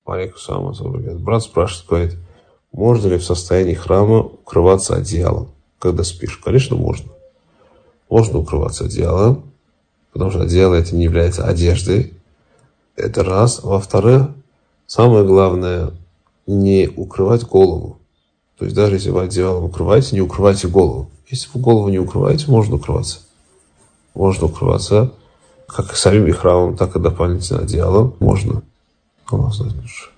Брат спрашивает, говорит, можно ли в состоянии храма укрываться одеялом, когда спишь? Конечно, можно. Можно укрываться одеялом, потому что одеяло это не является одеждой. Это раз. Во-вторых, самое главное, не укрывать голову. То есть даже если вы одеялом укрываете, не укрывайте голову. Если вы голову не укрываете, можно укрываться. Можно укрываться как и самим ихрамом, так и дополнительно одеялом. Можно. Аллах знает лучше.